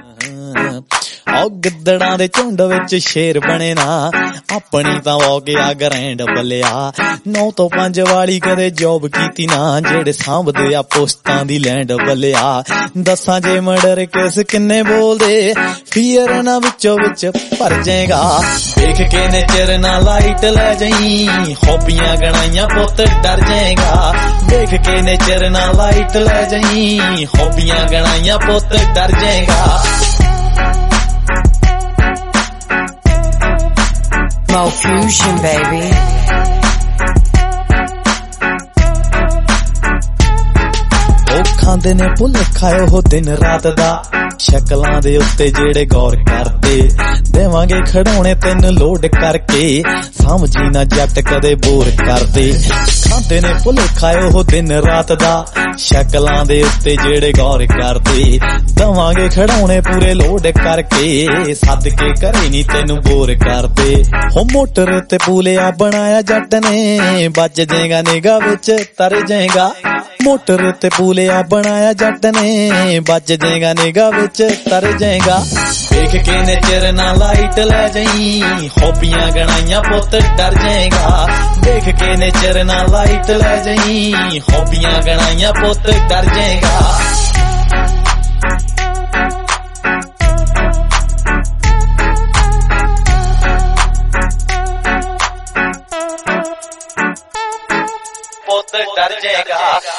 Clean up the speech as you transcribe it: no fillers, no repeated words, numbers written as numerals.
ਉਹ ਗਿੱਦੜਾਂ ਦੇ ਝੁੰਡ ਵਿੱਚ ਸ਼ੇਰ ਬਣੇ ਨਾ, ਆਪਣੀ ਤਾਂ ਹੋ ਗਿਆ ਗਰੈਂਡ ਬੱਲਿਆ। 9 ਤੋਂ 5 ਵਾਲੀ ਕਦੇ ਜੋਬ ਕੀਤੀ ਨਾ, ਜਿਹੜੇ ਸਾਂਭਦੇ ਆ ਪੋਸਟਾਂ ਦੀ ਲੈਂਡ ਬੱਲਿਆ। ਦੱਸਾਂ ਜੇ ਮਰਡਰ ਕੇਸ ਕਿੰਨੇ ਬੋਲਦੇ, ਫੀਅਰ ਨਾ ਵਿੱਚੋਂ ਵਿੱਚ ਭਰ ਜਾਏਗਾ। ਦੇਖ ਕੇ ਨੇਚਰ ਨਾ ਲਾਈਟ ਲੈ ਜਾਈ, ਹੌਬੀਆਂ ਗਣਾਈਆਂ ਪੁੱਤ ਡਰ ਜਾਏਗਾ। ਦੇਖ ਕੇ ਨੇਚਰ ਨਾ ਲਾਈਟ ਲੈ ਜਾਈ, ਹੌਬੀਆਂ ਗਣਾਈਆਂ ਪੁੱਤ ਡਰ ਜਾਏਗਾ। Mo Fusion, baby. ਉਹ ਖਾਂਦੇ ਨੇ ਭੁਲੇਖਾ ਉਹ ਦਿਨ ਰਾਤ ਦਾ, ਸ਼ਕਲਾਂ ਦੇ ਉੱਤੇ ਜਿਹੜੇ ਗੌਰ ਕਰਦੇ। ਦੇਵਾਂਗੇ ਖੜਾਉਣੇ ਤੈਨੂੰ ਲੋਡ ਕਰਕੇ, ਸਮਝੀ ਨਾ ਜੱਟ ਕਦੇ ਬੋਰ ਕਰਦੇ। ਖਾਂਦੇ ਨੇ ਭੁਲੇਖਾ ਉਹ ਦਿਨ ਰਾਤ ਦਾ, ਸ਼ਕਲਾਂ ਦੇ ਉੱਤੇ ਜਿਹੜੇ ਗੌਰ ਕਰਦੇ। ਦੇਵਾਂਗੇ ਖੜਾਉਣੇ ਪੂਰੇ ਲੋਡ ਕਰਕੇ, ਸੱਦ ਕੇ ਘਰੇ ਨੀ ਤੈਨੂੰ ਬੋਰ ਕਰਦੇ। ਹੋ ਮੋਟਰ ਤੇ ਪੂਲਿਆ ਬਣਾਇਆ ਜੱਟ ਨੇ, ਵੱਜ ਜਾਏਗਾ ਨਿਗਾ ਵਿੱਚ ਤਰ ਜਾਏਗਾ। ਮੋਟਰ ਤੇ ਪੂਲਿਆ ਬਣਾਇਆ ਜੱਟ ਨੇ, ਵੱਜ ਜਾਏਗਾ ਨਿਗਾ ਵਿੱਚ ਤਰ ਜਾਏਗਾ। ਦੇਖ ਕੇ ਨੇਚਰ ਨਾ ਲਾਈਟ ਲੈ ਜਾਈ, ਹੌਬੀਆਂ ਗਣਾਈਆਂ ਪੁੱਤ ਡਰ ਜਾਏਗਾ। ਦੇਖ ਕੇ ਨੇਚਰ ਨਾ ਲਾਈਟ ਲੈ ਜਾਈ, ਹੌਬੀਆਂ ਗਣਾਈਆਂ ਪੁੱਤ ਡਰ ਜਾਏਗਾ। ਪੁੱਤ ਡਰ ਜਾਏਗਾ।